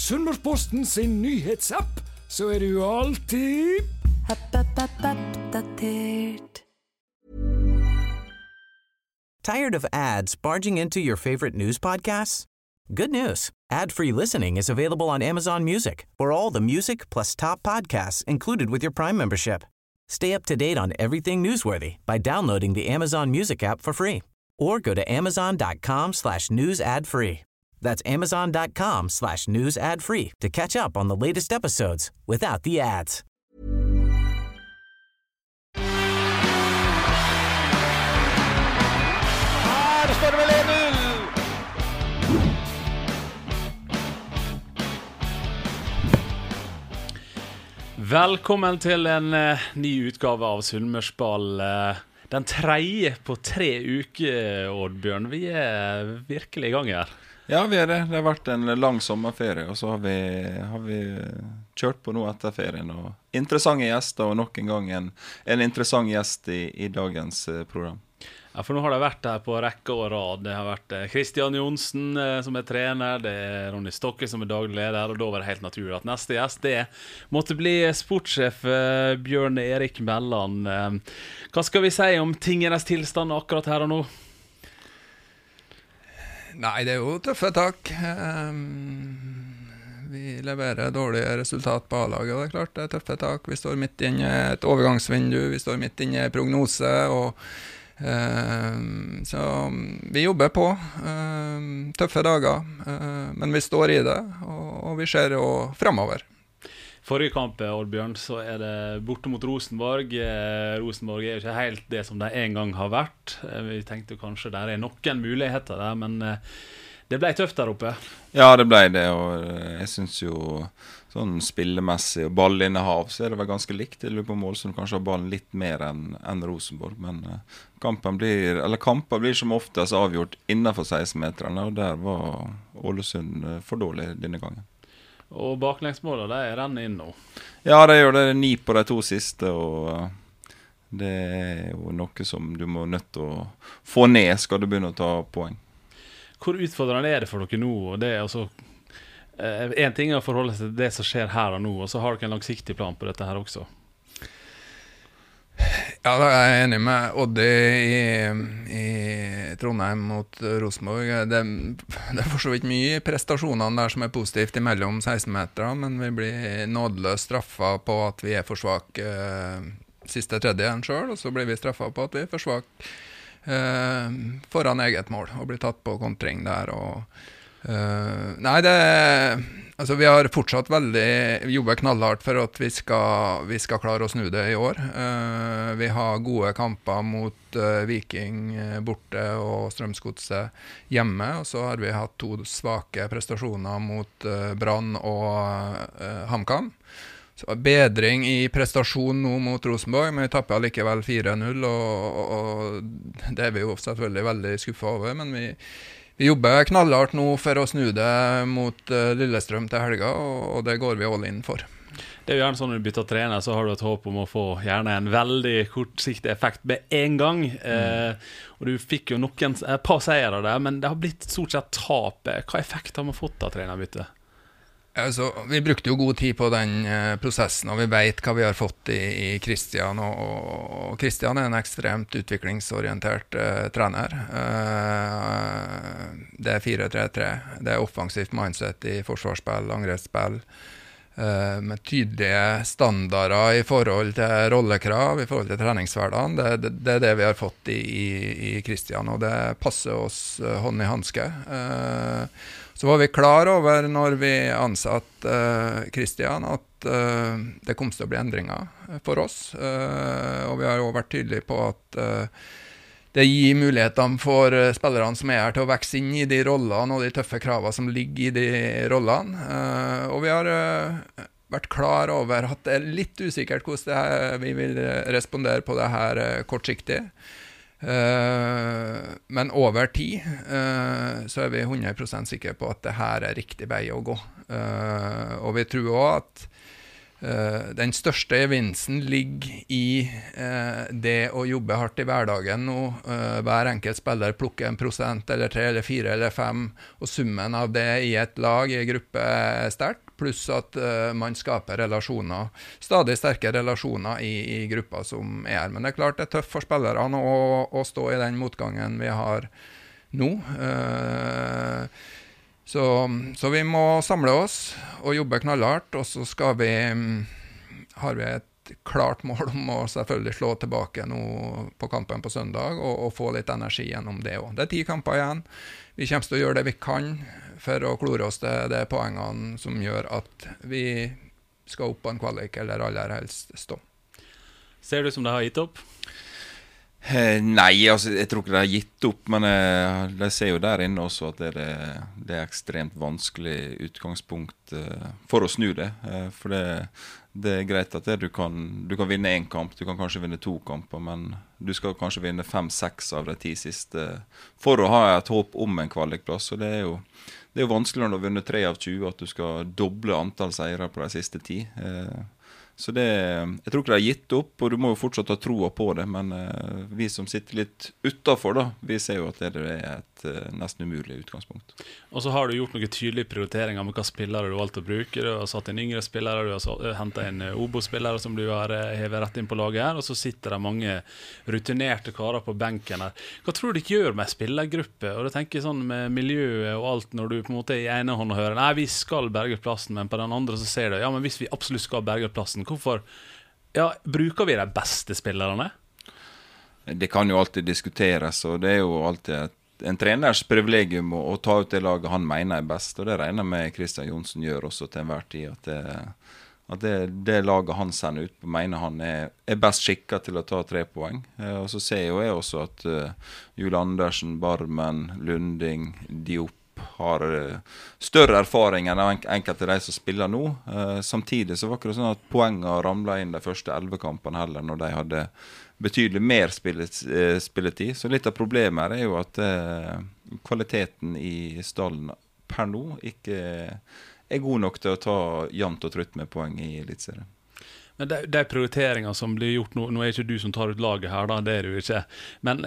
Sunnmørsposten sin nyhetsapp, så du alltid Oppdatert. Tired of ads barging into your favorite news podcasts? Good news. Ad-free listening is available on Amazon Music for all the music plus top podcasts included with your Prime membership. Stay up to date on everything newsworthy by downloading the Amazon Music app for free or go to amazon.com/news ad free. That's amazon.com/news ad free to catch up on the latest episodes without the ads. Her står det vel 1-0. Velkommen til en ny utgave av Sunnmørsball. Den tredje på 3 uker, Oddbjørn. Vi virkelig I gang her. Ja, vi det. Det har vært en lang sommerferie, og så har vi kjørt på nå etter ferien. Og interessante gjester, og nok en gang en interessant gjest I dagens program. Ja, for nå har det vært her på rekke og rad. Det har vært Kristian Johnsen som trener, det Ronny Stokke som daglig leder, og da var det helt naturlig at neste gjest, det måtte bli sportssjef Bjørn Erik Melland. Hva skal vi si om tingenes tilstand akkurat her og nå? Nei, det jo tøffe tak. Vi leverer dårlige resultat på A-laget, og det klart det tøffe tak. Vi står midt inne I et overgangsvindu, vi står midt inne I prognose, og så vi jobber på tøffe dager, men vi står I det, og vi ser jo fremover. Forrige kamp, Oddbjørn, så det borte mot Rosenborg. Rosenborg jo ikke helt det som de en gang har vært. Vi tenkte kanskje der noen muligheter der, men det ble tøft der oppe. Ja, det ble det, og jeg synes jo sånn spillemessig og ballinnehav så det vel ganske likt. Jeg lurer på Målsund kanskje har ballen litt mer enn Rosenborg, men kamper blir som oftest avgjort innenfor 16-meterne, og der var Ålesund for dårlig denne gangen. Og baklengsmålet, det renner inn nå. Ja, det gjør det 9 på de 2 siste, og det jo noe som du må nødt til å få ned, skal du begynne å ta poeng. Hvor utfordrende det for dere nå? Det altså, en ting å forholde seg til det som skjer her og nå, og så har dere en langsiktig plan på dette her også. Ja, da jeg enig med Oddi I Trondheim mot Rosenborg. Det for så vidt mye I prestasjonene der som positivt imellom 16-meterne, men vi blir nådeløst straffet på at vi for svak siste tredje selv, og så blir vi straffet på at vi for svak foran eget mål, og blir tatt på kontring der, og nei, altså vi har fortsatt jobber knallhardt for at vi skal klare å snu det I år. Vi har gode kamper mot Viking borte og Strømsgodset hjemme, og så har vi hatt 2 svake prestasjoner mot Brann og HamKam. Så bedring I prestasjon nå mot Rosenborg, men vi tapper likevel 4-0, og det vi jo selvfølgelig veldig skuffet over, men vi jobber knallhardt nå for å snu det mot Lillestrøm til helga, og det går vi all inn for. Det jo gjerne sånn når du bytter trener, så har du et håp om å få gjerne en veldig kortsiktig effekt med en gang. Og du fikk jo et par seiere der, men det har blitt stort sett tap. Hva effekt har man fått av trenerbyttet? Altså, vi brukte jo god tid på den prosessen, og vi vet hva vi har fått I Kristian, og Kristian en ekstremt utviklingsorientert trener. Det 4-3-3, det offensivt mindset I forsvarsspill, angrepsspill, med tydelige standarder I forhold til rollekrav, I forhold til treningshverdagen. Det det vi har fått I Kristian, og det passer oss hånd I handske. Så var vi klar over når vi ansatte Kristian at det kom til å bli endringer for oss, og vi har jo vært tydelige på at det gir mulighetene for spillerne som her til å vokse inn I de rollene og de tøffe kravene som ligger I de rollene, og vi har vært klar over at det litt usikkert hvordan vi vil respondere på det her kortsiktig. Men over tid så vi 100% sikre på at det her riktig vei å gå. Og vi tror også at Den største gevinsten ligger i det å jobbe hardt i hverdagen nå. Hver enkelt spiller plukker 1% eller 3 eller 4 eller 5, og summen av det i et lag, i en gruppe er sterkt, pluss at man skaper relasjoner, stadig sterke relasjoner i grupper som er her. Men det er klart det er tøft for spillerne å stå i den motgangen vi har nå. Så vi må samle oss og jobbe knallhardt, og så har vi et klart mål om å selvfølgelig slå tilbake nå på kampen på søndag og få litt energi gjennom det også. Det er 10 kamper igjen. Vi kommer til å gjøre det vi kan for å klore oss til de poengene som gjør at vi skal opp på en kvalik, eller aller helst stå. Ser du som de har gitt opp? Nei, altså, jeg tror ikke de har gitt opp, men de ser jo der inne også at det er ekstremt vanskelig utgangspunkt for å snu det. For det er greit at du kan vinne 1 kamp, du kan kanskje vinne 2 kamper, men du skal kanskje vinne 5-6 av de 10 siste for å ha et håp om en kvalikplass. Og det er jo vanskelig når du har vunnet 3 av 20 at du skal doble antall seire på de siste 10. Så jeg tror ikke det har gitt opp, og du må jo fortsatt ha troa på det, men vi som sitter litt utenfor da, vi ser jo at det er et nesten umulig utgangspunkt. Og så har du gjort noen tydelige prioriteringer med hva spillere du har valgt å bruke. Du har satt inn yngre spillere, du har hentet inn Obo-spillere som du har hevet rett inn på laget her, og så sitter det mange rutinerte karer på benken her. Hva tror du ikke gjør med spillergruppe? Og du tenker sånn med miljøet og alt, når du på en måte i ene hånd hører, nei, vi skal berge plassen, men på den andre så ser du, ja, men hvis vi absolutt skal berge plassen, hvorfor bruker vi de beste spillerne? Det kan jo alltid diskuteres, og det er jo alltid en treners privilegium å ta ut det laget han mener er best, og det regner med Christian Johnsen gjør også til enhver tid, at det laget han sender ut på mener han er best skikket til å ta 3 poeng. Og så ser jo jeg også at Jule Andersen, Barmen, Lunding, Diop har større erfaring enn enkelte av de som spiller nå. Samtidig så var det ikke sånn at poengene ramlet inn de første 11 kampene heller, når de hadde betydelig mer spilletid. Så litt av problemet er jo at kvaliteten i stallen per nå ikke er god nok til å ta jevnt og trutt med poeng i Elitserien. Men de prioriteringer som blir gjort nå er ikke du som tar ut laget her da, det er du ikke. Men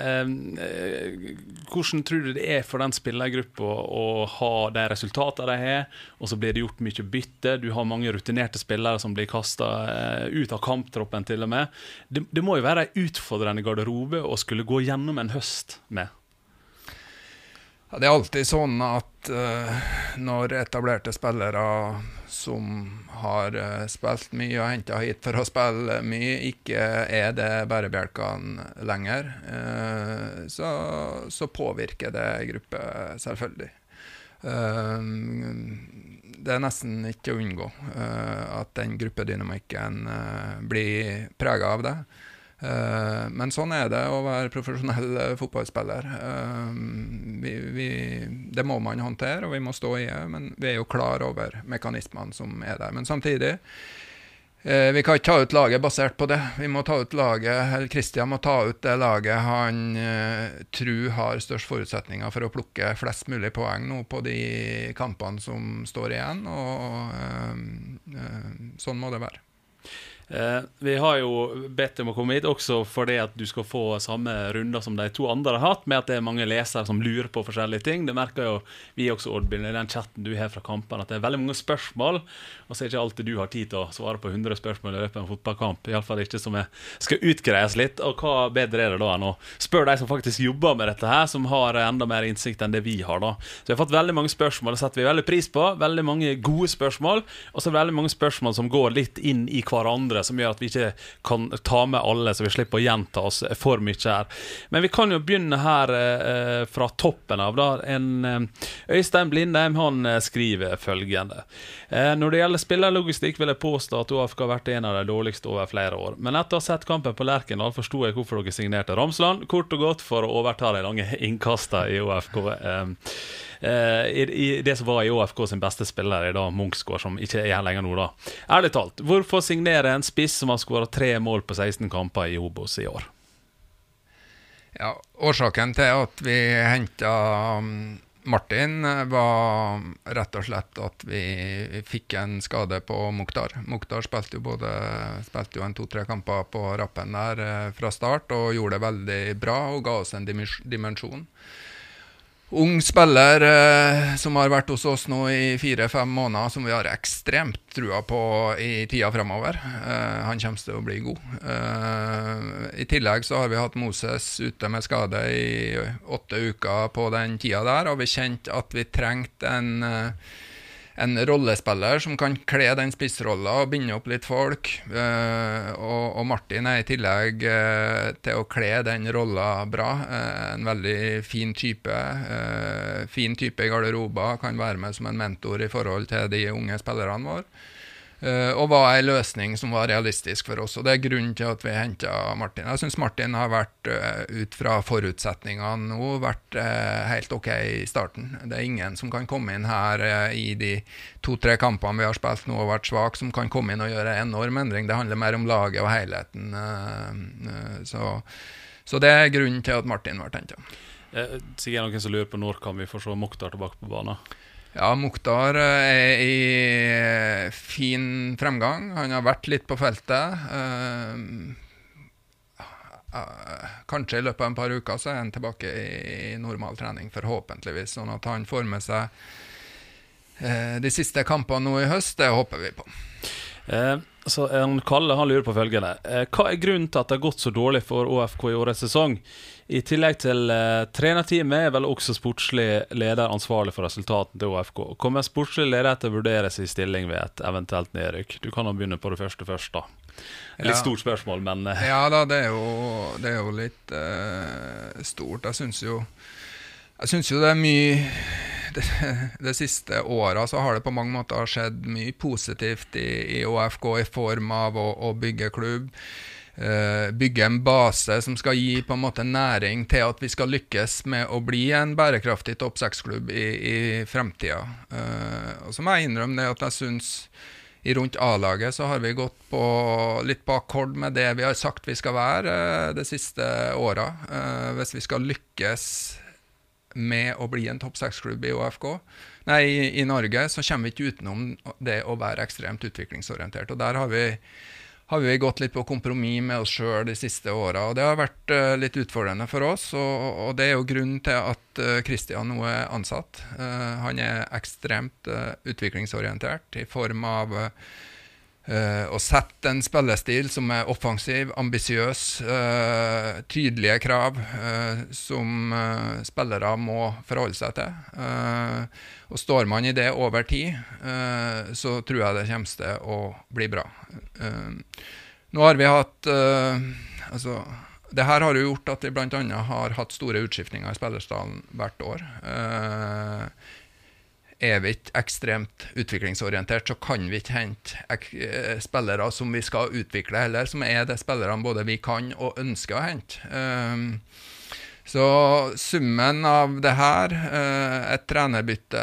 hvordan tror du det er for den spillergruppa å ha de resultatene de har, og så blir det gjort mye bytte, du har mange rutinerte spillere som blir kastet ut av kamptroppen til og med. Det må jo være en utfordrende garderobe å skulle gå gjennom en høst med. Ja, det er alltid sånn at når etablerte spillere som har spilt mye og hentet hit for å spille mye, ikke er det bærebjelkene lenger, så påvirker det gruppe selvfølgelig. Det er nesten ikke å unngå at den gruppedynamikken blir preget av det. Men sånn er det å være profesjonell fotballspiller. Det må man håndtere, og vi må stå i det, men vi er jo klar over mekanismene som er der. Men samtidig, vi kan ikke ta ut laget basert på det. Vi må ta ut laget, eller Christian må ta ut det laget han tror har størst forutsetninger for å plukke flest mulig poeng nå på de kampene som står igjen, og sånn må det være. Vi har jo bedt om å komme hit også fordi at du skal få samme runder som de 2 andre har hatt, med at det er mange lesere som lurer på forskjellige ting. Det merker jo vi også, Oddbjørn, i den chatten du har fra kampene, at det er veldig mange spørsmål, og så er ikke alltid du har tid til å svare på 100 spørsmål i løpet av en fotballkamp, i alle fall ikke som skal utgreies litt. Og hva bedre er det da enn å spørre de som faktisk jobber med dette her, som har enda mer innsikt enn det vi har da. Så vi har fått veldig mange spørsmål, det setter vi veldig pris på, veldig mange gode spørsmål, og så veldig mange spørsmål som går litt inn i hverandre, som gjør at vi ikke kan ta med alle, så vi slipper å gjenta oss for mye her. Men vi kan jo begynne her fra toppen av da. Øystein Blindheim, han skriver følgende. Når det gjelder spillerlogistikk vil jeg påstå at ÅFK har vært en av de dårligste over flere år. Men etter å ha sett kampen på Lerkendal forstod jeg hvorfor dere signerte Ramsland, kort og godt for å overta de lange innkastet i ÅFK. I det som var i ÅFK sin beste spiller i dag, Munksgaard, som ikke er lenger nå da. Ærlig talt, hvorfor signere en spiss som har skåret 3 mål på 16 kamper i Obos i år? Ja, årsaken til at vi hentet Martin var rett og slett at vi fikk en skade på Mukhtar. Mukhtar spilte jo en 2-3 kamper på rappen der fra start, og gjorde det veldig bra, og ga oss en dimensjon. Ung spiller som har vært hos oss nå i 4-5 måneder, som vi har ekstremt trua på i tida fremover. Han kommer til å bli god. I tillegg så har vi hatt Moses ute med skade i 8 uker på den tida der, og vi kjente at vi trengte en rollespiller som kan kle den spissrollen og binde opp litt folk, og Martin i tillegg til å kle den rollen bra, en veldig fin type i garderoba, kan være med som en mentor i forhold til de unge spillerne våre, og var en løsning som var realistisk for oss, og det er grunnen til at vi hentet Martin. Jeg synes Martin har vært, ut fra forutsetningene nå, vært helt ok i starten. Det er ingen som kan komme inn her i de 2-3 kampene vi har spilt nå og vært svak, som kan komme inn og gjøre en enorm endring. Det handler mer om laget og helheten. Så det er grunnen til at Martin var hentet. Sikkert noen som lurer på når kan vi få se Mukhtar tilbake på banen? Ja, Mukhtar i fin fremgang. Han har vært litt på feltet. Kanskje i løpet av en par uker så er han tilbake i normal trening, forhåpentligvis, sånn at han får med seg de siste kampene nå i høst. Det håper vi på. Så Kalle han lurer på følgende: hva er grunnen til at det har gått så dårlig for ÅFK i årets sesong? I tillegg til trenerteamet er vel også sportslig leder ansvarlig for resultaten til ÅFK. Kommer sportslig leder til å vurdere sin stilling ved et eventuelt nedrykk? Du kan jo begynne på det første først da. Litt stort spørsmål, men... Ja da, det er jo litt stort. Jeg synes jo det er mye... Det siste året så har det på mange måter skjedd mye positivt i ÅFK i form av å bygge klubb, bygge en base som skal gi på en måte næring til at vi skal lykkes med å bli en bærekraftig topp 6-klubb i fremtiden. Og så må jeg innrømme det at jeg synes i rundt A-laget så har vi gått litt på akkord med det vi har sagt vi skal være de siste året. Hvis vi skal lykkes med å bli en topp 6-klubb i Norge, så kommer vi ikke utenom det å være ekstremt utviklingsorientert. Og der har vi gått litt på kompromiss med oss selv de siste årene, og det har vært litt utfordrende for oss, og det er jo grunnen til at Christian nå er ansatt. Han er ekstremt utviklingsorientert i form av å sette en spillestil som er offensiv, ambisiøs, tydelige krav som spillere må forholde seg til. Og står man i det over tid, så tror jeg det kommer til å bli bra. Nå har vi hatt det her har jo gjort at vi blant annet har hatt store utskiftninger i spillerstallen hvert år. Er vi ikke ekstremt utviklingsorientert, så kan vi ikke hente spillere som vi skal utvikle heller, som er det spillerne både vi kan og ønsker å hente. Så summen av det her, et trenerbytte,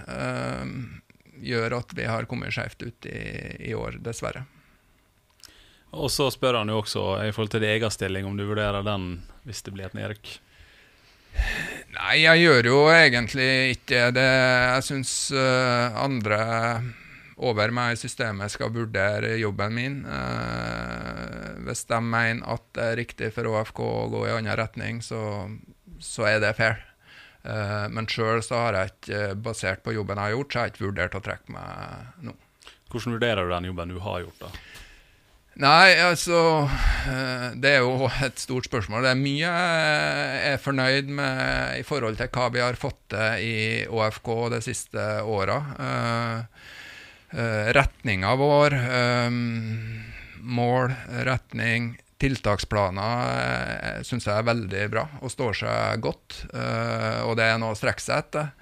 gjør at vi har kommet skjevt ut i år, dessverre. Og så spør han jo også i forhold til din egen stilling, om du vurderer den hvis det blir et nedrykk. Nei, jeg gjør jo egentlig ikke det. Jeg synes andre over meg i systemet skal vurdere jobben min. Hvis de mener at det er riktig for ÅFK å gå i annen retning, så er det fair. Men selv så har jeg ikke, basert på jobben jeg har gjort, så har jeg ikke vurdert å trekke meg nå. Hvordan vurderer du den jobben du har gjort da? Nei, altså, det er jo et stort spørsmål. Det er mye jeg er fornøyd med i forhold til hva vi har fått til i ÅFK de siste årene. Retningen vår, mål, retning, tiltaksplaner synes jeg er veldig bra og står seg godt, og det er noe å strekke seg etter.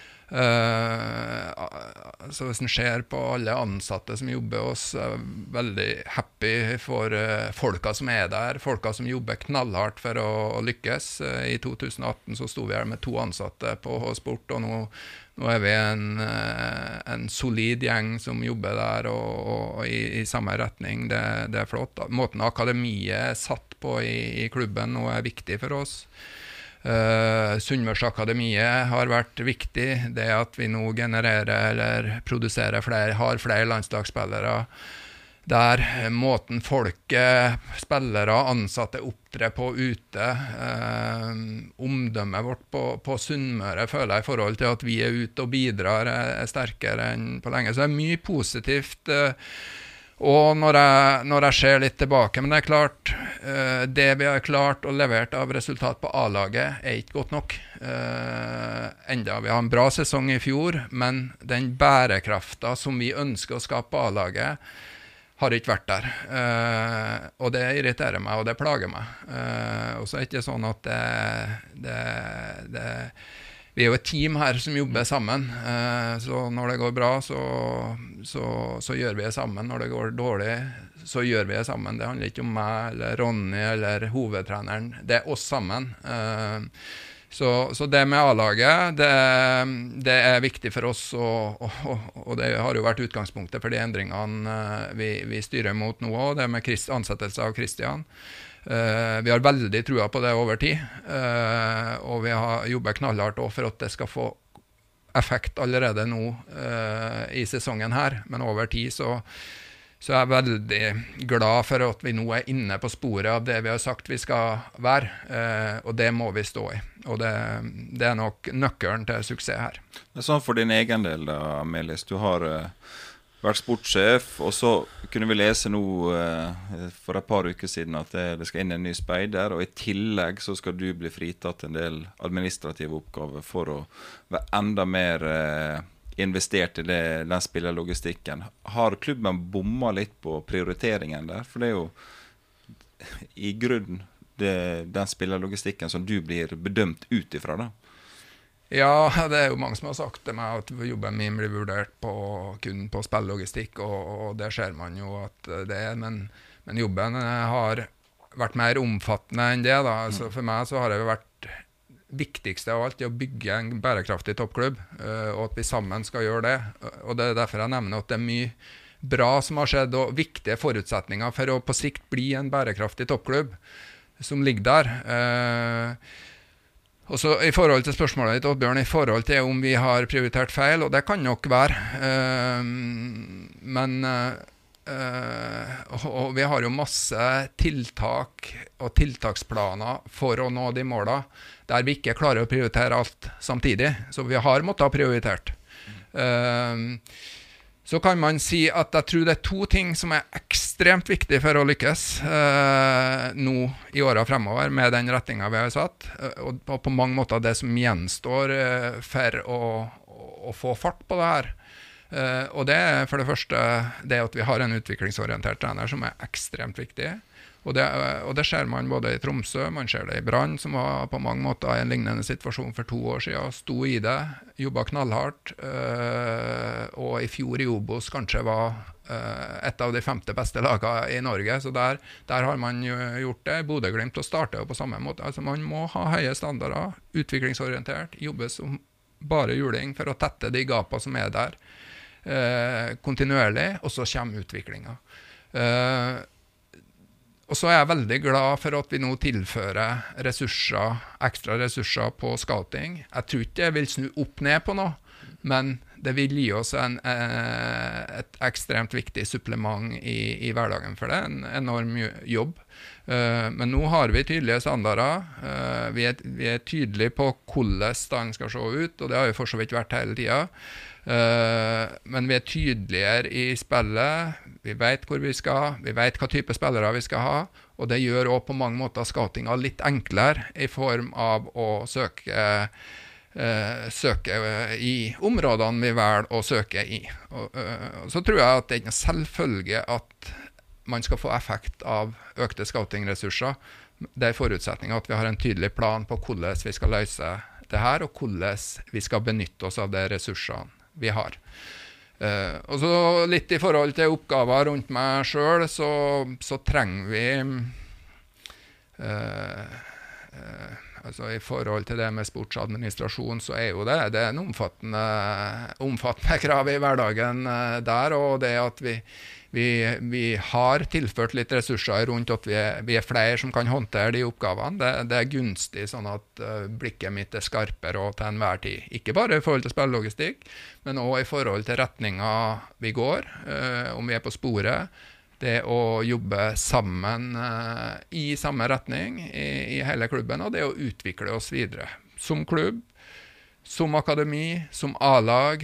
Så hvis en ser på alle ansatte som jobber hos, veldig happy for folka som er der, folka som jobber knallhardt for å lykkes. I 2018 så stod vi her med 2 ansatte på H-Sport, og nå er vi en solid gjeng som jobber der og i samme retning. Det er flott. Måten akademiet er satt på i klubben nå er viktig for oss. Sunnmørsakademiet har vært viktig, det at vi nå genererer eller produserer har flere landslagsspillere, der måten folket, spillere, ansatte opptrer på ute, omdømmet vårt på Sunnmøre føler jeg I forhold til at vi ute og bidrar sterkere enn på lenge. Så det mye positivt, og når jeg ser litt tilbake, men det klart, det vi har klart og levert av resultat på A-laget ikke godt nok. Enda vi har en bra sesong I fjor, men den bærekraften som vi ønsker å skape på A-laget, har ikke vært der, og det irriterer meg, og det plager meg. Og så det ikke sånn at vi jo et team her som jobber sammen, så når det går bra, så gjør vi det sammen. Når det går dårlig, så gjør vi det sammen. Det handler ikke om meg, eller Ronny, eller hovedtreneren. Det oss sammen. Så det med A-laget, det viktig for oss, og det har jo vært utgangspunktet for de endringene vi styrer mot nå også, det med ansettelse av Christian. Vi har veldig trua på det over tid, og vi har jobbet knallhardt også for at det skal få effekt allerede nå I sesongen her, men over tid så jeg veldig glad for at vi nå inne på sporet av det vi har sagt vi skal være, og det må vi stå I. Og det nok nøkkelen til suksess her. Det sånn for din egen del da, Melis. Du har vært sportssjef, og så kunne vi lese nå for et par uker siden at det skal inn en ny speider, og I tillegg så skal du bli fritatt en del administrative oppgaver for å være enda mer investert I den spillerlogistikken. Har klubben bommet litt på prioriteringen der? For det jo I grunnen den spillerlogistikken som du blir bedømt ut ifra da. Ja, det jo mange som har sagt til meg at jobben min blir vurdert kun på spillerlogistikk, og det ser man jo at det men jobben har vært mer omfattende enn det da. Altså for meg så har det vært viktigste av alt å bygge en bærekraftig toppklubb, og at vi sammen skal gjøre det. Og det derfor jeg nevner at det mye bra som har skjedd, og viktige forutsetninger for å på sikt bli en bærekraftig toppklubb som ligger der. Og så I forhold til spørsmålet ditt, Oddbjørn, I forhold til om vi har prioritert feil, og det kan nok være, men og vi har jo masse tiltak og tiltaksplaner for å nå de målene der vi ikke klarer å prioritere alt samtidig, så vi har måttet ha prioritert. Så kan man si at jeg tror det to ting som ekstremt viktige for å lykkes nå I årene fremover med den retningen vi har satt, og på mange måter det som gjenstår for å få fart på det her. Og det for det første det at vi har en utviklingsorientert trener som ekstremt viktig, og det ser man både I Tromsø, man ser det I Brann, som var på mange måter I en lignende situasjon for 2 år siden, sto I det, jobbet knallhardt, og I fjor I Obos kanskje var et av de 5. beste lagene I Norge, så der har man jo gjort det. Bodø/Glimt og startet jo på samme måte, altså man må ha høye standarder, utviklingsorientert, jobbe som bare juling for å tette de gapene som der, kontinuerlig, og så kommer utviklingen. Og så jeg veldig glad for at vi nå tilfører ekstra ressurser på scouting. Jeg tror ikke jeg vil snu opp ned på noe, men det vil gi oss et ekstremt viktig supplement I hverdagen, for det en enorm jobb. Men nå har vi tydelige standarder, vi er tydelige på hvordan den skal se ut, og det har jo for så vidt vært hele tiden. Men vi tydeligere I spillet, vi vet hvor vi skal, vi vet hva type spillere vi skal ha, og det gjør også på mange måter scoutinga litt enklere I form av å søke I områdene vi velger å søke I. Og så tror jeg at det ikke er selvfølge at man skal få effekt av økte scoutingressurser. Det forutsetningen at vi har en tydelig plan på hvordan vi skal løse det her, og hvordan vi skal benytte oss av de ressursene vi har. Og så litt I forhold til oppgaver rundt meg selv, så trenger vi altså I forhold til det med sportsadministrasjon, så jo det er en omfattende krav I hverdagen der, og det at vi Vi har tilført litt ressurser rundt at vi flere som kan håndtere de oppgavene. Det gunstig sånn at blikket mitt skarpere og til enhver tid. Ikke bare i forhold til spillelogistikk, men også i forhold til retningen vi går, om vi på sporet. Det å jobbe sammen i samme retning i hele klubben, og det å utvikle oss videre. Som klubb, som akademi, som A-lag,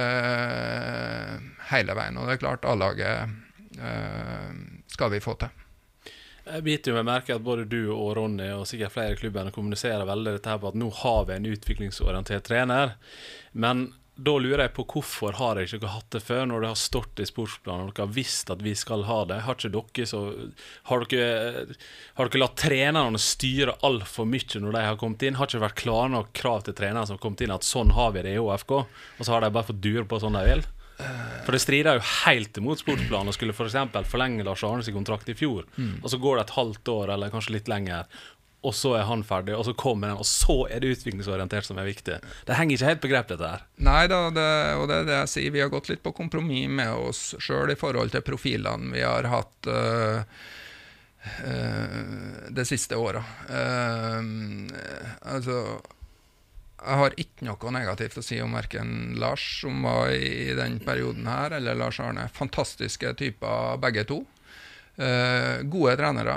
hele veien. Og det klart, A-laget skal vi få til. Jeg biter jo med merke at både du og Ronny og sikkert flere i klubben kommuniserer veldig dette her på at nå har vi en utviklingsorientert trener. Men da lurer jeg på hvorfor har dere ikke hatt det før når det har stått i sportsplanen og dere har visst at vi skal ha det? Har ikke dere så har dere latt trenerne styre alt for mye når de har kommet inn? Har ikke vært klare nok krav til trenerne som har kommet inn at sånn har vi det i ÅFK, og så har de bare fått dure på sånn de vil? For det strider jo helt imot sportsplanen og skulle for eksempel forlenge Lars Arnes kontrakt i fjor, og så går det et halvt år eller kanskje litt lenger, og så han ferdig, og så kommer den, og så det utviklingsorientert som viktig. Det henger ikke helt på grep dette her. Nei da, og det det jeg sier, vi har gått litt på kompromiss med oss selv i forhold til profilene vi har hatt det siste året. Altså, jeg har ikke noe negativt å si om hverken Lars, som var i den perioden her, eller Lars Arne. Fantastiske typer begge to. Gode trenere.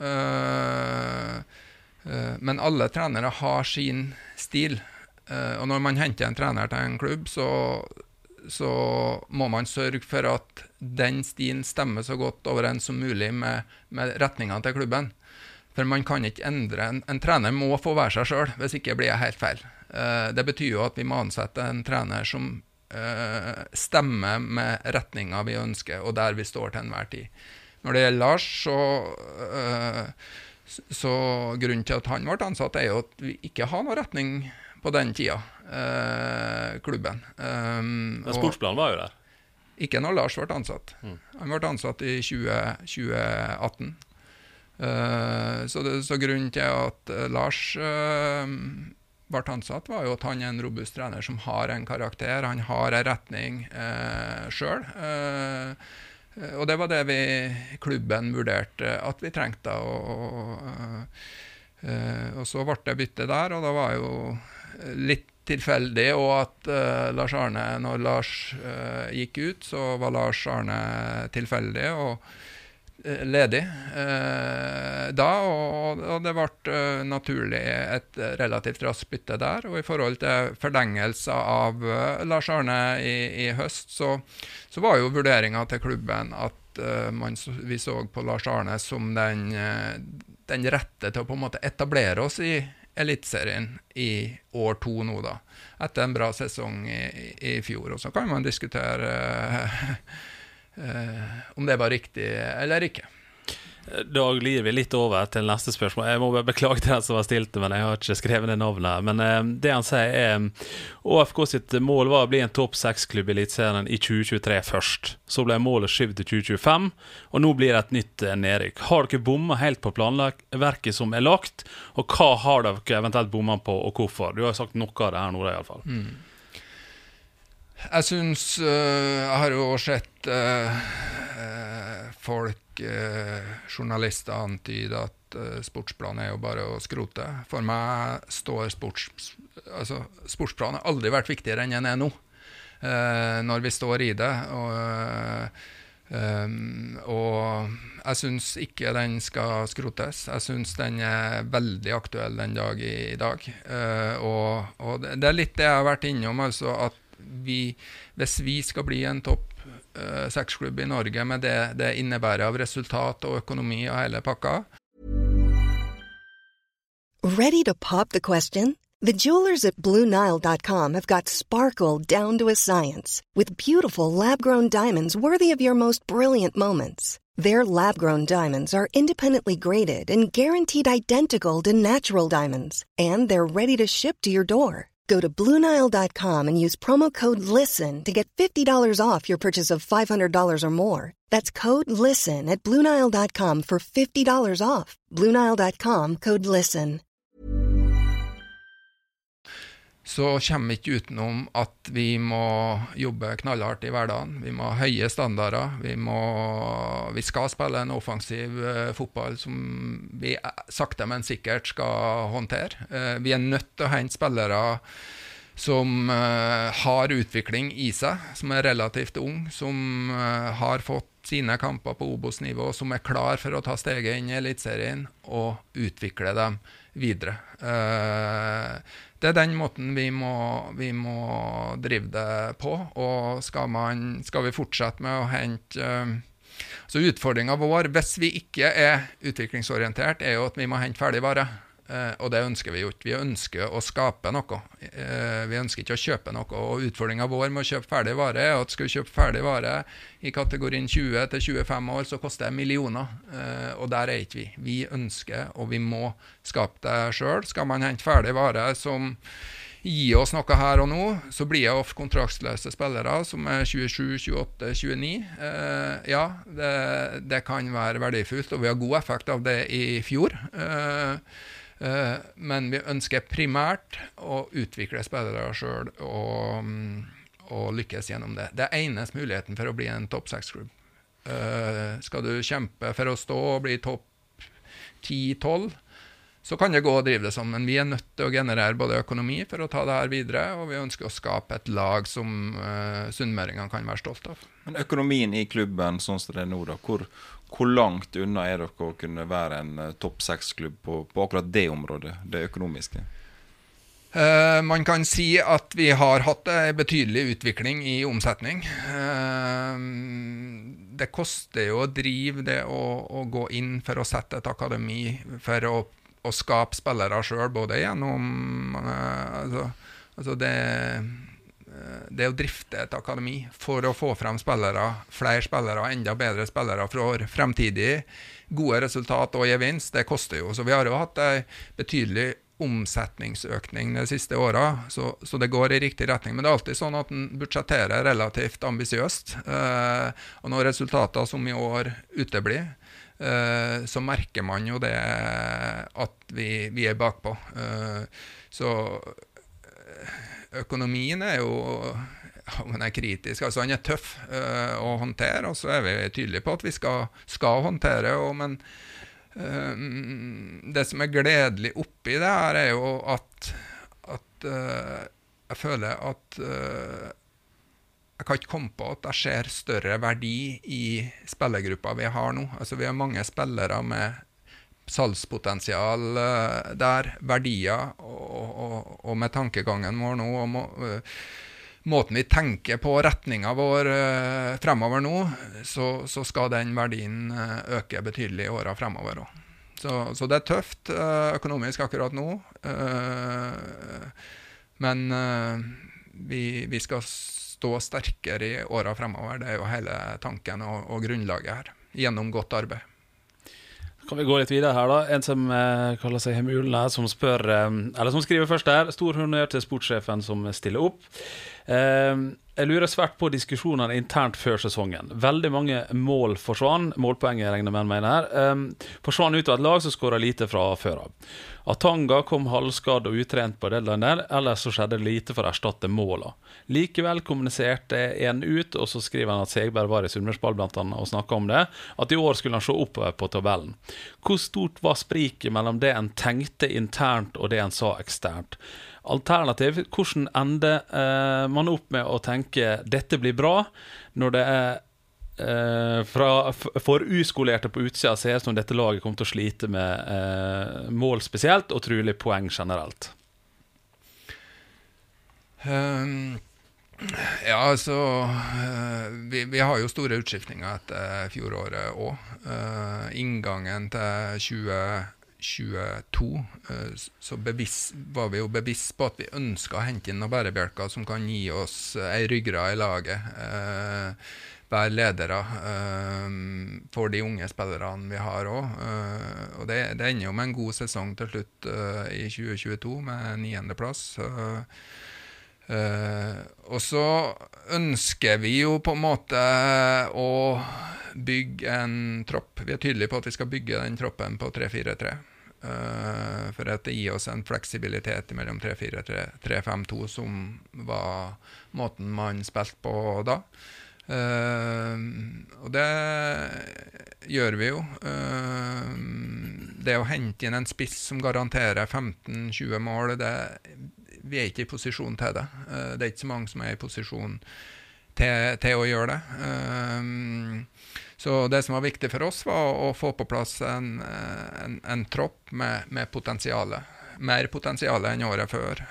Men alle trenere har sin stil, og når man henter en trener til en klubb, så må man sørge for at den stilen stemmer så godt overens som mulig med retningen til klubben. For man kan ikke endre, en trener må få være seg selv, hvis ikke blir det helt feil. Det betyr jo at vi må ansette en trener som stemmer med retningen vi ønsker, og der vi står til enhver tid. Når det gjelder Lars, så grunnen til at han ble ansatt er jo at vi ikke har noen retning på den tida, klubben. Men sportsplanen var jo der. Ikke når Lars ble ansatt. Han ble ansatt i 2018. Så grunnen til at Lars ble ansatt var jo at han en robust trener som har en karakter, han har en retning selv. Og det var det klubben vurderte at vi trengte, og så ble det bytte der, og da var jo litt tilfeldig, og at Lars Arne, når Lars gikk ut, så var Lars Arne tilfeldig og ledig da, og det ble naturlig et relativt raskt bytte der, og i forhold til forlengelse av Lars Arne i høst, så var jo vurderingen til klubben at vi så på Lars Arne som den rette til å på en måte etablere oss i elitserien i år 2 nå da, etter en bra sesong i fjor, og så kan man diskutere om det var riktig eller ikke. Da glir vi litt over til neste spørsmål. Jeg må bare beklage til den som var stilt, men jeg har ikke skrevet det navnet. Men det han sier ÅFK sitt mål var å bli en topp 6-klubb i elitserien i 2023 først. Så ble målet skyvet til 2025, og nå blir det et nytt nedrykk. Har dere bommet helt på planverket som lagt, og hva har dere eventuelt bommet på, og hvorfor? Du har sagt noe av det her nå i alle fall. Jeg synes, jeg har jo sett folk, journalister antyde at sportsplanen jo bare å skrote. For meg står sportsplanen har aldri vært viktigere enn den nå, når vi står i det. Og jeg synes ikke den skal skrotes. Jeg synes den veldig aktuell den dag i dag. Og det litt det jeg har vært innom, altså at hvis vi skal bli en topp 6-klubb i Norge med det innebærer av resultat og økonomi og hele pakka. Ready to pop the question? The jewelers at BlueNile.com have got sparkle down to a science with beautiful lab-grown diamonds worthy of your most brilliant moments. Their lab-grown diamonds are independently graded and guaranteed identical to natural diamonds, and they're ready to ship to your door. Go to BlueNile.com and use promo code LISTEN to get $50 off your purchase of $500 or more. That's code LISTEN at BlueNile.com for $50 off. BlueNile.com, code LISTEN. så kommer vi ikke utenom at vi må jobbe knallhardt i hverdagen. Vi må ha høye standarder. Vi skal spille en offensiv fotball som vi sakte, men sikkert skal håndtere. Vi er nødt til å hente spillere som har utvikling i seg, som er relativt ung, som har fått sine kamper på Obos-nivå, som er klar for å ta steget inn i Elitserien og utvikle dem videre. Det er den måten vi må drive det på, og skal vi fortsette med å hente så utfordringen vår, hvis vi ikke er utviklingsorientert, er jo at vi må hente ferdig vare. Og det ønsker vi jo ikke. Vi ønsker å skape noe. Vi ønsker ikke å kjøpe noe. Og utfordringen vår med å kjøpe ferdig vare er at skal vi kjøpe ferdig vare i kategorien 20 til 25 år, så koster det millioner. Og der er ikke vi. Vi ønsker, og vi må skape det selv. Skal man hente ferdig vare som gir oss noe her og nå, så blir det ofte kontraktsløse spillere som er 27, 28, 29. Ja, det kan være verdifullt, og vi har god effekt av det i fjor. Men vi ønsker primært å utvikle spillere selv og lykkes gjennom det. Det er eneste muligheten for å bli en topp 6-klubb. Skal du kjempe for å stå og bli topp 10-12, så kan det gå og drive det sånn, men vi er nødt til å generere både økonomi for å ta det her videre, og vi ønsker å skape et lag som sunnmøringene kan være stolt av. Men økonomien i klubben, sånn som det er nå da, hvor langt unna er dere å kunne være en topp 6-klubb på akkurat det området, det økonomiske? Man kan si at vi har hatt en betydelig utvikling i omsetning. Det koster jo å drive det å gå inn for å sette et akademi, for å skape spillere selv, både gjennom det å drifte et akademi for å få frem spillere, flere spillere, enda bedre spillere for fremtidig gode resultat og gevinst, det koster jo. Så vi har jo hatt en betydelig omsetningsøkning de siste årene, så det går i riktig retning. Men det er alltid sånn at den budsjetterer relativt ambisiøst, og når resultater som i år uteblir, så merker man jo det at vi er bakpå. Så økonomien er jo den er kritisk, altså den er tøff å håndtere, og så er vi tydelige på at vi skal håndtere, men det som er gledelig oppi det her er jo at jeg føler at jeg kan ikke komme på at det skjer større verdi i spillergruppa vi har nå. Altså vi har mange spillere med salgspotensial der, verdier, og med tankegangen vår nå, og måten vi tenker på retningen vår fremover nå, så skal den verdien øke betydelig i årene fremover også. Så det er tøft økonomisk akkurat nå, men vi skal stå sterkere i årene fremover. Det er jo hele tanken og grunnlaget her, gjennom godt arbeid. Kan vi gå litt videre her da? En som kaller seg Hemulen her, som spør, eller som skriver først her, stor honnør til sportssjefen som stiller opp. Jeg lurer svært på diskusjonene internt før sesongen. Veldig mange mål forsvann, målpoenget regner med mener her, forsvann ut av et lag som skåret lite fra før av. Atanga kom halvskadd og utrent på deadline der, ellers så skjedde lite for å erstatte måla. Likevel kommuniserte en ut, og så skriver han at Segberg var i Sunnmørsball blant annet og snakket om det, at i år skulle han se oppover på tabellen. Hvor stort var spriket mellom det en tenkte internt og det en sa eksternt? Alternativ, hvordan ender man opp med å tenke dette blir bra, når det er for uskolerte på utsida ser som dette laget kommer til å slite med mål spesielt og trolig poeng generelt? Ja, altså vi har jo store utskiftninger etter fjoråret også. Inngangen til 2022 så var vi jo bevisst på at vi ønsket å hente inn noen bærebjelker som kan gi oss en ryggrad i laget, være ledere for de unge spillerne vi har også. Og det ender jo med en god sesong til slutt i 2022 med 9. plass. Og så ønsker vi jo på en måte å bygge en tropp. Vi er tydelige på at vi skal bygge den troppen på 3-4-3. for at det gir oss en fleksibilitet mellom 3-4, 3-5-2, som var måten man spilte på da. Og det gjør vi jo. Det å hente inn en spiss som garanterer 15-20 mål, vi ikke i posisjon til det. Det ikke så mange som i posisjon til å gjøre det. Så det som var viktig for oss var å få på plass en tropp med potensiale. Mer potensiale enn året før.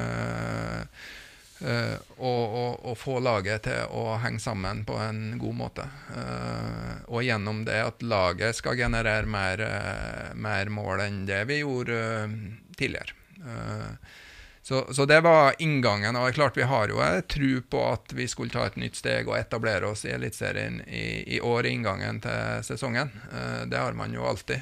Og få laget til å henge sammen på en god måte. Og gjennom det at laget skal generere mer mål enn det vi gjorde tidligere. Så det var inngangen, og klart vi har jo tro på at vi skulle ta et nytt steg og etablere oss i Elitserien i år i inngangen til sesongen. Det har man jo alltid.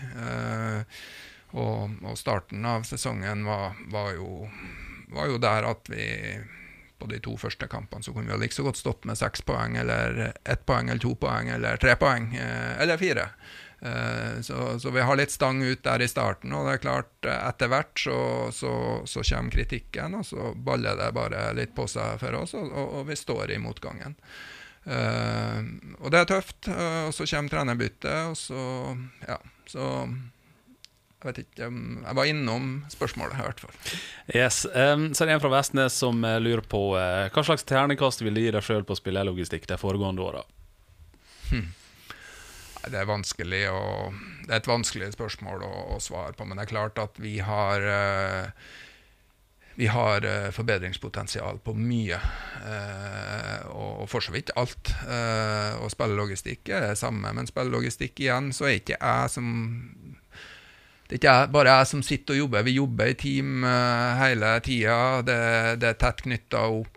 Og starten av sesongen var jo der at vi på de 2 første kampene så kunne vi like så godt stått med 6 poeng, eller 1 poeng, eller 2 poeng, eller 3 poeng, eller 4. Så vi har litt stang ut der i starten, og det klart etter hvert så kommer kritikken, og så baller det bare litt på seg for oss, og vi står i motgangen. Og det tøft, og så kommer trenerbytte, og så jeg vet ikke, jeg var innom spørsmålet i hvert fall. Yes, så det en fra Vestnes som lurer på hva slags terningkast vil du gi deg selv på spillelogistikk de foregående årene? Det vanskelig det et vanskelig spørsmål å svare på, men det klart at vi har forbedringspotensial på mye, og for så vidt alt. Og spillelogistikk det samme, men spillelogistikk igjen, så ikke jeg det ikke bare jeg som sitter og jobber. Vi jobber i team hele tiden. Det tett knyttet opp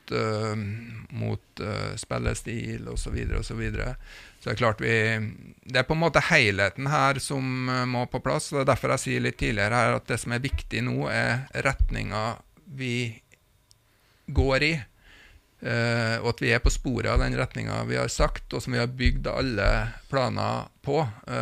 mot spillestil og så videre og så videre. Så det klart det på en måte helheten her som må på plass, og det derfor jeg sier litt tidligere her at det som viktig nå retningen vi går i, og at vi på sporet av den retningen vi har sagt, og som vi har bygd alle planer på.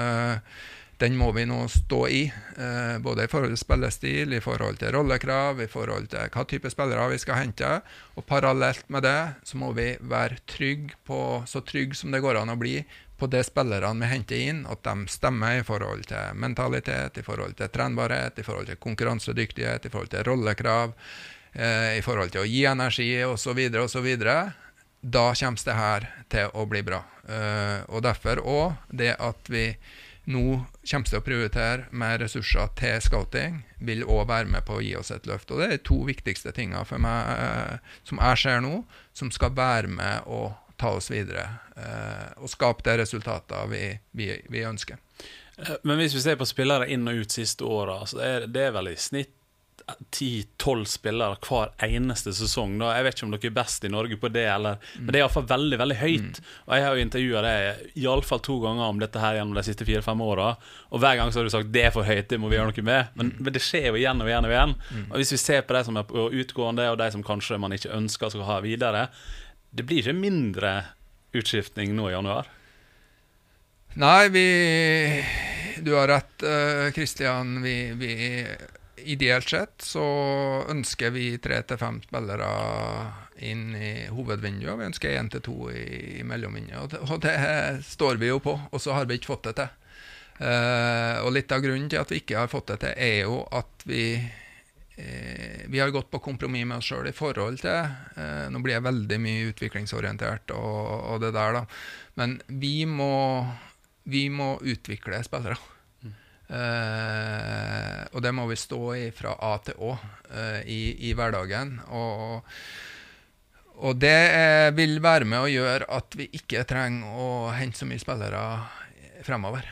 Den må vi nå stå i, både i forhold til spillestil, i forhold til rollekrav, i forhold til hva type spillere vi skal hente, og parallelt med det så må vi være så trygg som det går an å bli på de spillerne vi henter inn, at de stemmer i forhold til mentalitet, i forhold til trenbarhet, i forhold til konkurransedyktighet, i forhold til rollekrav, i forhold til å gi energi, og så videre, og så videre. Da kommer det her til å bli bra. Og derfor også det at vi nå kommer til å prioritere mer ressurser til scouting, vil også være med på å gi oss et løft. Og det 2 viktigste tingene for meg, som jeg ser nå, som skal være med å ta oss videre, og skape de resultater vi ønsker. Men hvis vi ser på spillere inn og ut siste året, så det vel i snitt 10-12 spillere hver eneste sesong da. Jeg vet ikke om dere best i Norge på det men det i alle fall veldig, veldig høyt og jeg har jo intervjuet det i alle fall 2 ganger om dette her gjennom de siste 4-5 årene og hver gang så har du sagt det for høyt, det må vi gjøre noe med men det skjer jo igjen og igjen og igjen og hvis vi ser på de som på utgående og de som kanskje man ikke ønsker skal ha videre det blir ikke mindre utskiftning nå i januar? Nei, du har rett Christian, vi ideelt sett så ønsker vi 3-5 spillere inn i hovedvinduet, vi ønsker 1-2 i mellomvinduet, og det står vi jo på, og så har vi ikke fått det til. Og litt av grunnen til at vi ikke har fått det til jo at vi har gått på kompromiss med oss selv i forhold til, nå blir jeg veldig mye utviklingsorientert og det der da, men vi må utvikle spillere. Og det må vi stå i fra A til Å i hverdagen og det vil være med å gjøre at vi ikke trenger å hente så mye spillere fremover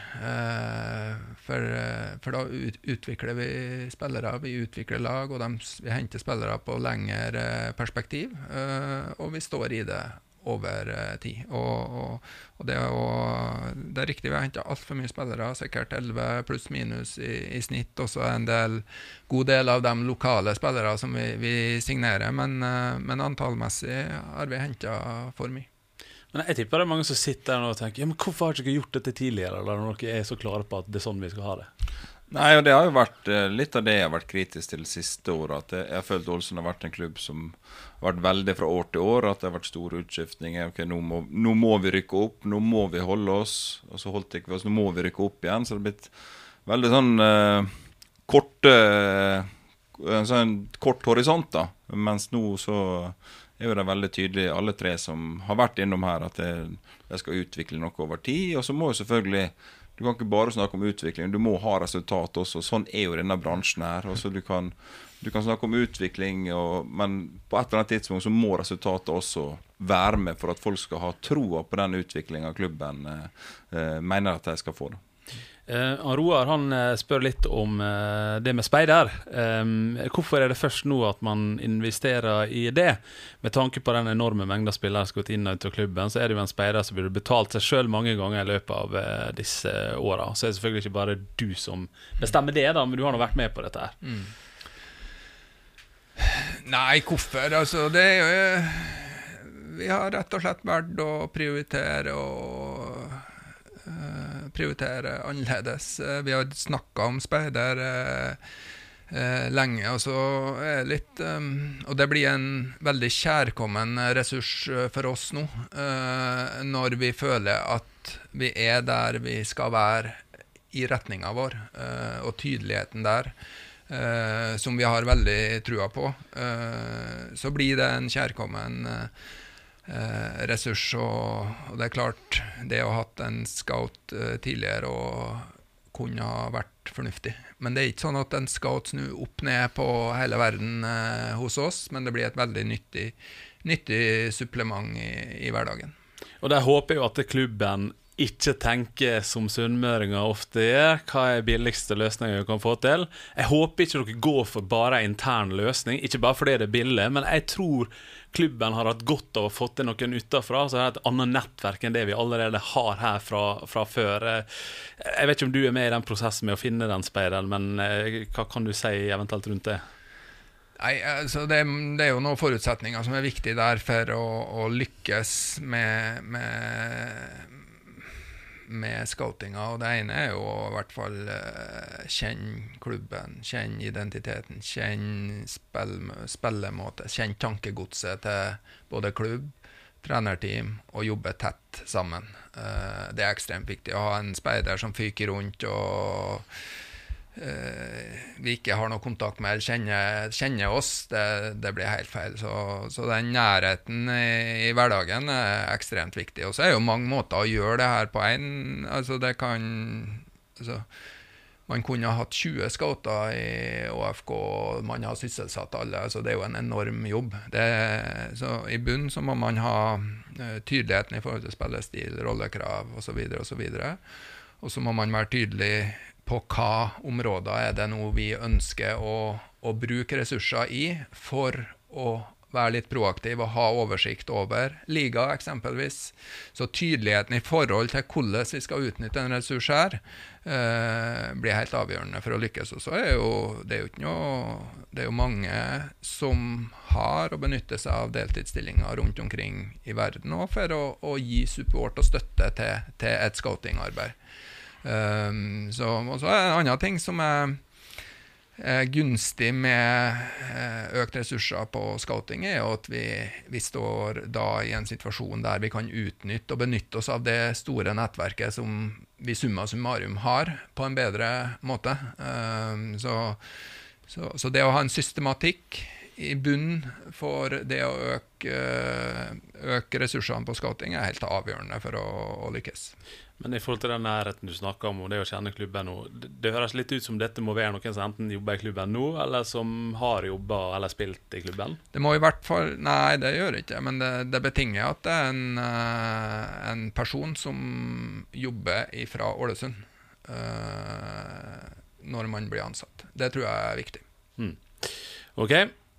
for da utvikler vi spillere, vi utvikler lag og vi henter spillere på lengre perspektiv og vi står i det over tid og det riktig vi har hentet alt for mye spillere sikkert 11 pluss minus i snitt og så en god del av de lokale spillere som vi signerer men antallmessig har vi hentet for mye Men jeg tipper det mange som sitter der og tenker ja, men hvorfor har dere ikke gjort dette tidligere eller når dere så klare på at det sånn vi skal ha det Nei, og det har jo vært litt av det jeg har vært kritisk til siste året, at jeg har følt Ålesund har vært en klubb som har vært veldig fra år til år, at det har vært store utskiftninger. Ok, nå må vi rykke opp, nå må vi holde oss, og så holdt ikke vi oss, nå må vi rykke opp igjen, så det har blitt veldig sånn kort horisont da, mens nå så er jo det veldig tydelig, alle tre som har vært innom her, at det skal utvikle noe over tid, og så må jo selvfølgelig du kan ikke bare snakke om utvikling, du må ha resultat også, sånn er jo denne bransjen her, og så du kan snakke om utvikling, men på et eller annet tidspunkt så må resultatet også være med for at folk skal ha troa på den utviklingen klubben mener at de skal få det. Roar, han spør litt om det med speider. Hvorfor det først nå at man investerer i det? Med tanke på den enorme mengden spillere som har gått inn og ut av klubben, så det jo en speider som burde betalt seg selv mange ganger i løpet av disse årene. Så det selvfølgelig ikke bare du som bestemmer det da, men du har nå vært med på dette her. Nei, hvorfor? Altså, det jo vi har rett og slett vært å prioritere annerledes. Vi har snakket om speider lenge, og så litt og det blir en veldig kjærkommen ressurs for oss nå, når vi føler at vi der vi skal være i retningen vår, og tydeligheten der, som vi har veldig trua på, så blir det en kjærkommen ressurs, og det klart det å ha hatt en scout tidligere og kunne ha vært fornuftig, men det ikke sånn at en scout snur opp ned på hele verden hos oss, men det blir et veldig nyttig supplement i hverdagen. Og der håper jeg jo at klubben ikke tenker som sunnmøringer ofte gjør, hva billigste løsningen vi kan få til. Jeg håper ikke dere går for bare en intern løsning, ikke bare fordi det billig, men jeg tror klubben har hatt godt av å få til noen utenfra, så det et annet nettverk enn det vi allerede har her fra før. Jeg vet ikke om du med i den prosessen med å finne den speideren, men hva kan du si eventuelt rundt det? Nei, altså det jo noen forutsetninger som viktige der for å lykkes med scoutinga, og det ene jo i hvert fall kjenne klubben, kjenne identiteten, kjenne spillemåte, kjenne tankegodset til både klubb, trenerteam og jobbe tett sammen. Det ekstremt viktig å ha en speider som fyker rundt og vi ikke har noe kontakt med eller kjenner oss, det blir helt feil, så den nærheten i hverdagen ekstremt viktig, og så jo mange måter å gjøre det her på altså det kan man kunne ha hatt 20 scouter i ÅFK, man har sysselsatt alle, så det jo en enorm jobb, så i bunn så må man ha tydeligheten i forhold til spillestil, rollekrav og så videre, og så må man være tydelig på hva områder det nå vi ønsker å bruke ressurser i for å være litt proaktiv og ha oversikt over liga eksempelvis. Så tydeligheten i forhold til hvordan vi skal utnytte en ressurs her blir helt avgjørende for å lykkes. Og så det jo mange som har og benytter seg av deltidsstillinger rundt omkring i verden og for å gi support og støtte til et scoutingarbeid. Så en annen ting som gunstig med økt ressurser på scouting jo at vi står da i en situasjon der vi kan utnytte og benytte oss av det store nettverket som vi summa summarum har på en bedre måte. Så det å ha en systematikk i bunn for det å øke ressursene på scouting helt avgjørende for å lykkes. Men i forhold til den nærheten du snakker om, og det å kjenne klubben nå, det høres litt ut som dette må være noen som enten jobber i klubben nå, eller som har jobbet eller spilt i klubben? Det må i hvert fall, nei det gjør det ikke, men det betinger at det en person som jobber fra Ålesund når man blir ansatt. Det tror jeg viktig. Ok.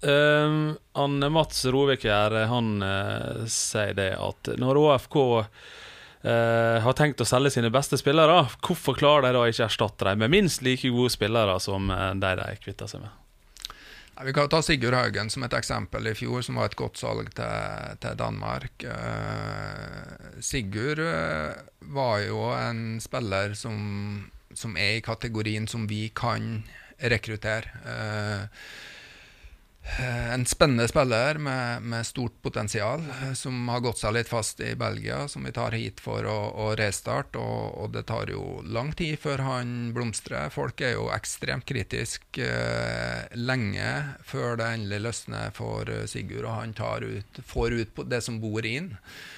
Mats Rovik her, han sier det at når ÅFK har tenkt å selge sine beste spillere, hvorfor klarer de da ikke erstatte dem med minst like gode spillere som de kvittet seg med? Ja, vi kan ta Sigurd Haugen som et eksempel i fjor, som var et godt salg til Danmark. Sigurd var jo en spiller som som I kategorien som vi kan rekruttere. En spennende spiller med stort potensial, som har gått seg litt fast I Belgia, som vi tar hit for å restarte, og det tar jo lang tid før han blomstrer. Folk jo ekstremt kritisk lenge før det endelig løsner for Sigurd, og han får ut det som bor inn.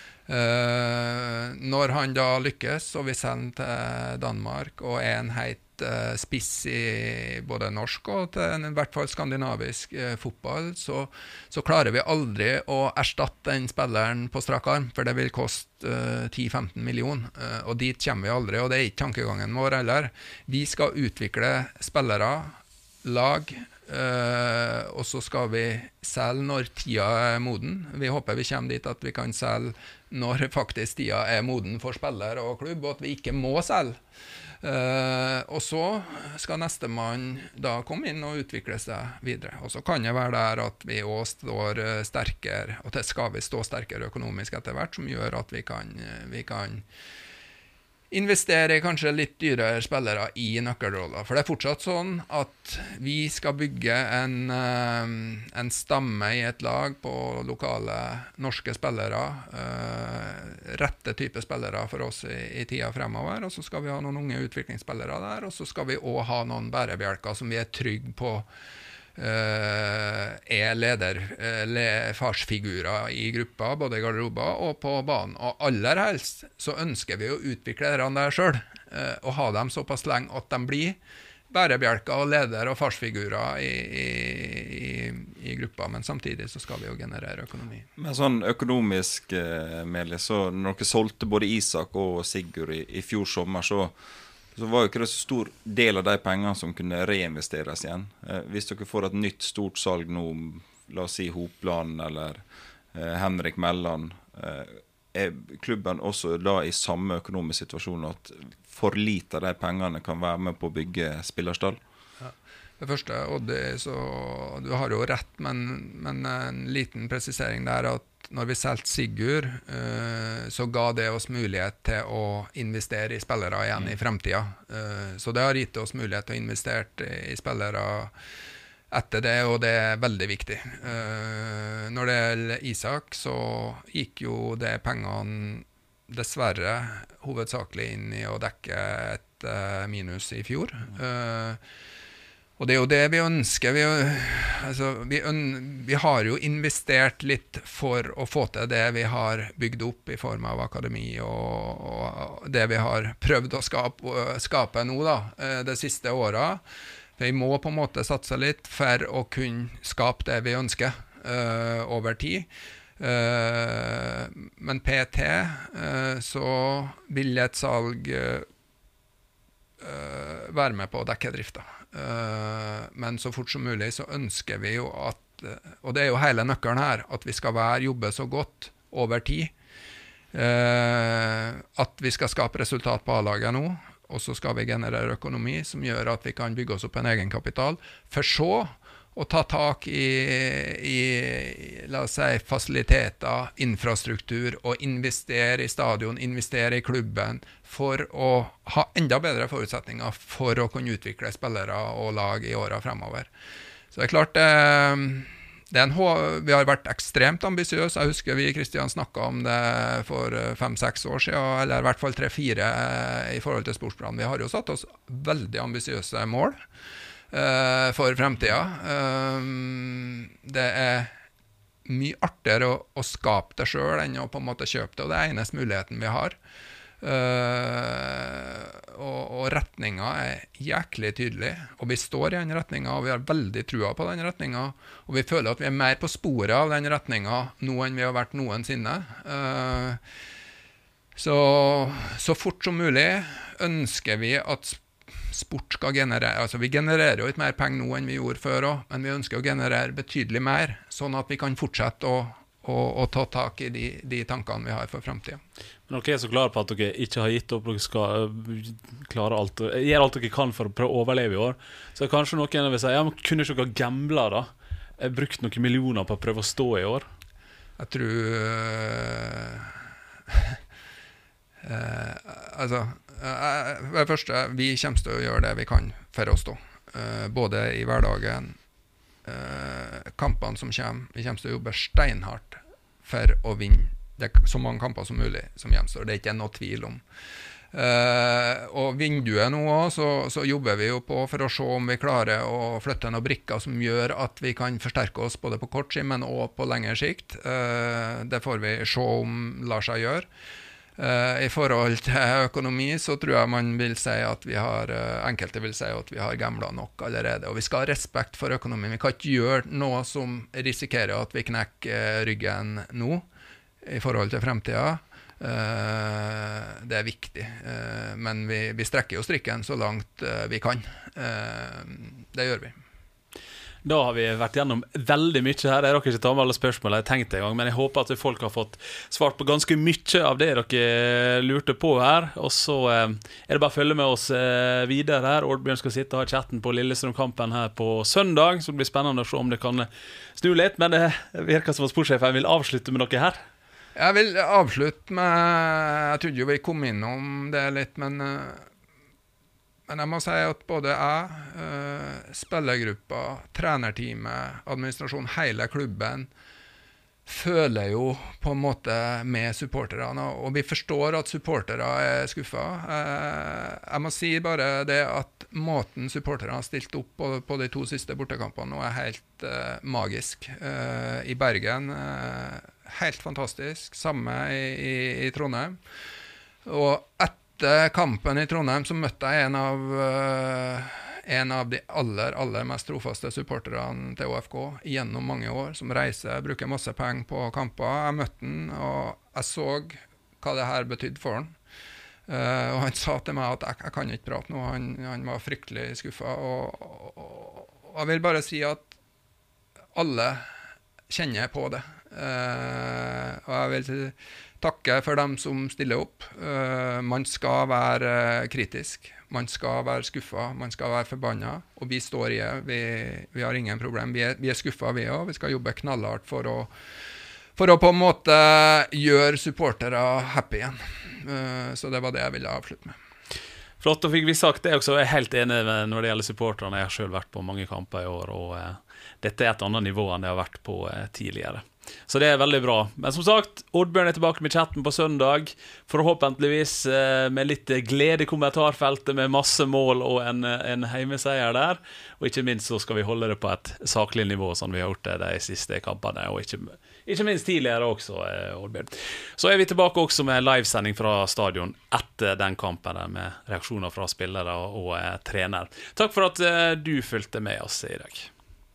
Når han da lykkes, og vi sender til Danmark, og en heit spiss I både norsk og til I hvert fall skandinavisk fotball, så klarer vi aldri å erstatte den spilleren på strak arm, for det vil koste 10-15 millioner, og dit kommer vi aldri, og det ikke tankegangen vår heller. Vi skal utvikle spillere, lag, og så skal vi selge når tida moden. Vi håper vi kommer dit at vi kan selge når faktisk tida moden for spiller og klubb, og at vi ikke må selge. Og så skal neste mann da komme inn og utvikle seg videre. Og så kan det være der at vi også står sterkere, og det skal vi stå sterkere økonomisk etter hvert, som gjør at vi kan investere I kanskje litt dyrere spillere I nøkkelroller. For det fortsatt sånn at vi skal bygge en stamme I et lag på lokale norske spillere, rette type spillere for oss I tida fremover, og så skal vi ha noen unge utviklingsspillere der, og så skal vi også ha noen bærebjelker som vi trygge på farsfigurer I gruppa, både I garderober og på banen. Og aller helst så ønsker vi å utvikle dere der selv, og ha dem såpass lenge at de blir bærebjelker og leder og farsfigurer I gruppa, men samtidig så skal vi jo generere økonomi. Men sånn økonomisk, Meli, så når dere solgte både Isak og Sigurd I fjor sommer, så var jo ikke det så stor del av de pengene som kunne reinvesteres igjen. Hvis dere får et nytt stort salg nå, la oss si Hopland eller Henrik Melland, klubben også da I samme økonomisk situasjon at for lite av de pengene kan være med på å bygge spillerstall? Ja. Det første, Odd, så du har jo rett, men en liten presisering der at når vi solgte Sigurd, så ga det oss mulighet til å investere I spillere igjen I fremtiden. Så det har gitt oss mulighet til å investere I spillere etter det, og det veldig viktig. Når det gjelder Isak, så gikk jo det pengene dessverre hovedsakelig inn I å dekke et minus I fjor. Og det jo det vi ønsker. Vi har jo investert litt for å få til det vi har bygd opp I form av akademi og det vi har prøvd å skape nå da, de siste årene. Vi må på en måte satse litt for å kunne skape det vi ønsker over tid. Men PT så vil et salg være med på å dekke drifta. Men så fort som mulig så ønsker vi jo at, og det jo hele nøkkelen her, at vi skal jobbe så godt over tid, at vi skal skape resultat på A-laget nå, og så skal vi generere økonomi som gjør at vi kan bygge oss opp en egen kapital, for så å ta tak I la oss si, fasiliteter, infrastruktur, og investere I stadion, investere I klubben, for å ha enda bedre forutsetninger for å kunne utvikle spillere og lag I årene fremover. Så det klart, vi har vært ekstremt ambisiøse. Jeg husker vi I Kristian snakket om det for 5-6 år siden, eller I hvert fall 3-4 I forhold til sportsplanen. Vi har jo satt oss veldig ambisiøse mål for fremtiden. Det mye artigere å skape det selv enn å på en måte kjøpe det, og det eneste muligheten vi har. Og retningen jæklig tydelig, og vi står I den retningen, og vi har veldig trua på den retningen, og vi føler at vi mer på sporet av den retningen nå enn vi har vært noensinne. Så fort som mulig ønsker vi at sport skal generere, altså vi genererer jo litt mer penger nå enn vi gjorde før også, men vi ønsker å generere betydelig mer, sånn at vi kan fortsette å ta tak I de tankene vi har for fremtiden. Men dere så klare på at dere ikke har gitt opp, dere skal klare alt, gjøre alt dere kan for å prøve å overleve I år, så kanskje noen vil si, ja, men kunne ikke dere gamble da? Brukt noen millioner på å prøve å stå I år? Jeg tror altså Det første, vi kommer til å gjøre det vi kan for å stå. Både i hverdagen, kampene som kommer. Vi kommer til å jobbe steinhardt for å vinne så mange kamper som mulig som gjenstår. Det ikke noe tvil om. Og vinduet nå også, så jobber vi jo på for å se om vi klarer å flytte noen brikker som gjør at vi kan forsterke oss både på kort sikt, men også på lengre sikt. Det får vi se om lar seg gjøre. I forhold til økonomi så tror jeg man vil si at vi har, enkelte vil si at vi har gamblet nok allerede, og vi skal ha respekt for økonomien. Vi kan ikke gjøre noe som risikerer at vi knekker ryggen nå i forhold til fremtiden. Det viktig, men vi strekker jo strikken så langt vi kan. Det gjør vi. Da har vi vært gjennom veldig mye her. Jeg rakk ikke ta med alle spørsmål jeg tenkte en gang, men jeg håper at folk har fått svart på ganske mye av det dere lurte på her. Og så det bare å følge med oss videre her. Oddbjørn skal sitte og ha chatten på Lillestrøm-kampen her på søndag, så det blir spennende å se om det kan snu litt, men det virker som at sportssjefen vil avslutte med noe her. Jeg vil avslutte med, jeg trodde jo vi kom innom det litt, men jeg må si at både jeg, spillergruppa, trenerteamet, administrasjonen, hele klubben, føler jo på en måte med supporterne, og vi forstår at supportere skuffet. Jeg må si bare det at måten supporterne har stilt opp på de 2 siste bortekampene nå helt magisk. I Bergen, helt fantastisk, samme i Trondheim. Og etter kampen i Trondheim så møtte jeg en av de aller mest trofaste supporterne til ÅFK gjennom mange år, som reiser, bruker masse penger på kamper. Jeg møtte han, og jeg så hva det her betydde for han. Og han sa til meg at jeg kan ikke prate nå, han var fryktelig skuffet. Og jeg vil bare si at alle kjenner på det. Og jeg vil takke for dem som stiller opp. Man skal være kritisk, man skal være skuffet, man skal være forbannet, og vi står i det. Vi har ingen problem. Vi er skuffet, vi også. Vi skal jobbe knallhardt for å på en måte gjøre supportere happy igjen. Så det var det jeg ville avslutte med. Flott, og fikk vi sagt det også. Jeg er helt enig når det gjelder supporterne. Jeg har selv vært på mange kamper i år, og dette et annet nivå enn det har vært på tidligere. Så det veldig bra. Men som sagt, Oddbjørn tilbake med chatten på søndag. Forhåpentligvis med litt glede i kommentarfeltet, med masse mål og en heimeseier der. Og ikke minst så skal vi holde det på et saklig nivå, som vi har gjort det de siste kampene. Og ikke minst tidligere også, Oddbjørn. Så vi tilbake også med livesending fra stadion etter den kampen, med reaksjoner fra spillere og trener. Takk for at du fulgte med oss i dag.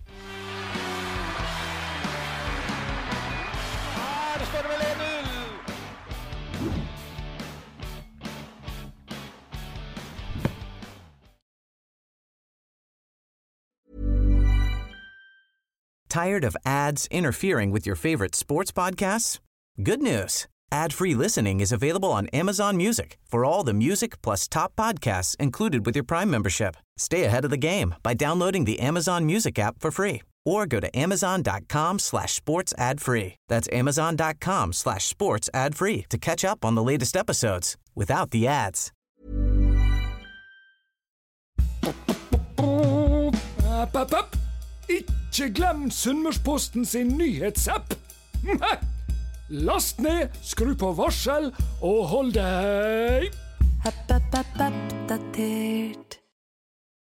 Tired of ads interfering with your favorite sports podcasts? Good news. Ad-free listening is available on Amazon Music for all the music plus top podcasts included with your Prime membership. Stay ahead of the game by downloading the Amazon Music app for free or go to amazon.com/sports ad free. That's amazon.com/sports ad free to catch up on the latest episodes without the ads. App. Ikke glem Sunnmørsposten sin nyhetsapp. Last ned, skru på varsel og hold deg Oppdatert.